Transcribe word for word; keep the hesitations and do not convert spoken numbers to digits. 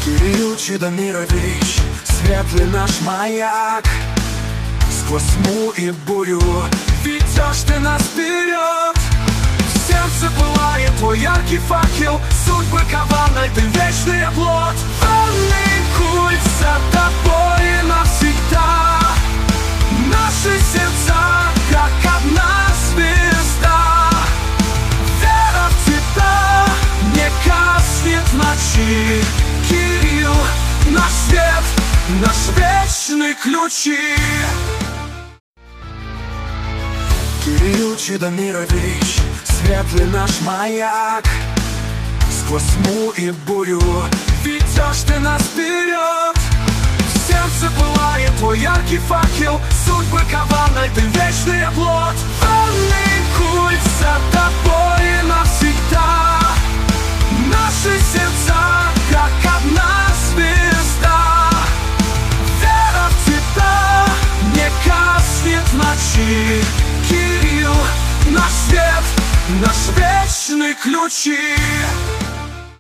Кирилл Чудомирович, светлый наш маяк. Сквозь тьму и бурю ведешь ты нас вперед. В сердце пылает твой яркий факел, судьбы коварной ты вечный оплот. Верный культ за тобой навсегда. Наши сердца, как одна звезда. Вера в тебя не гаснет в ночи. Кирилл, наш свет, наш вечный ключи. Кирилл Чудомирович, светлый наш маяк. Сквозь тьму и бурю ведешь ты нас вперед. В сердце пылает твой яркий факел, судьбы коварной ты вечный оплот. Верный культ за тобой навсегда. Наши сердца, как одна звезда. Вера в тебя не гаснет в ночи. Кирилл, наш свет, наш вечный ключи.